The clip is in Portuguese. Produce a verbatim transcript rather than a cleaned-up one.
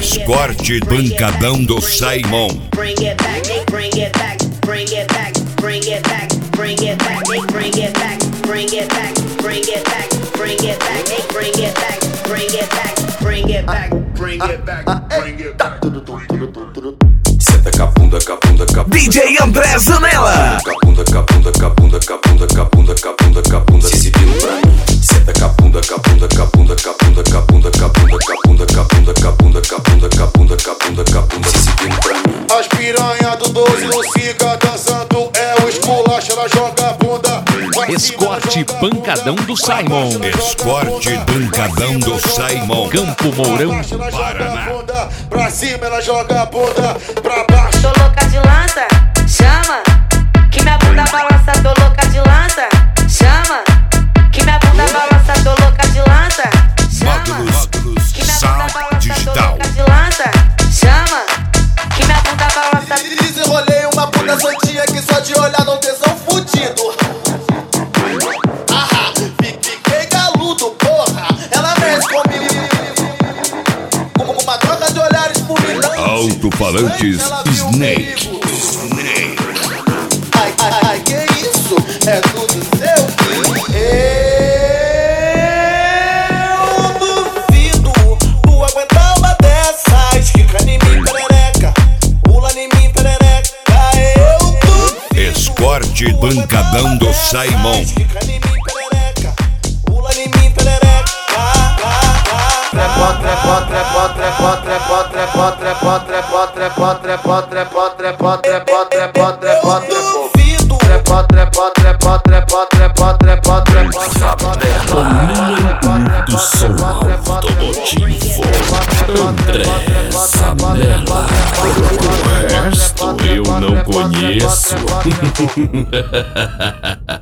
Escorte Pancadão do Simon. Bring it back, bring it back, bring it back, bring it back, bring it back, bring it back, bring it back, bring it back, bring it back, bring it back, bring it back, bring it back, bring it back, bring it back. Senta capunda, capunda, capunda. D J André Zanella. Capunda, capunda, capunda, capunda, capunda, capunda, capunda. Se exibindo pra mim. Senta capunda, capunda, capunda, capunda, capunda, capunda, capunda, capunda, capunda, capunda, capunda, capunda, capunda. Se exibindo pra mim. As piranha do doze no Siga dançando é o esculacho, ela joga a bunda. Escorte Pancadão do Simon. Escorte Pancadão do Simon. Campo Mourão, Paraná. Pra cima ela joga a bunda, pra baixo. Tô louca de lança, chama. Que minha bunda balança, tô louca de lança, chama. Que minha bunda balança, tô louca de lança, chama. Módulos Que minha bunda Sound balança, tô Digital. louca de lança, chama. Que minha bunda balança. Desenrolei uma puta santinha que só de olhar não tesão fudido. Ahá, fiquei galudo, porra. Ela mexe comigo. Com uma troca de olhares por mim. Alto-falantes Snake. Snake. Ai, ai, ai, que isso? É tudo seu filho. Eu duvido tu aguentar uma dessas. Fica em mim, perereca. Pula em mim, perereca. Eu duvido. Escorte Pancadão do Simon. Fica em mim, perereca. Pula em mim, perereca. Trepa, trepa, trepa, trepa, trepa, trepa, trepa, trepa, trepa, trepa, trepa, trepa, trepa, trepa, trepa, duvido. Trepa, trepa, trepa, trepa, trepa, trepa, trepa, Do som automotivo. André Zanella. O resto eu não conheço.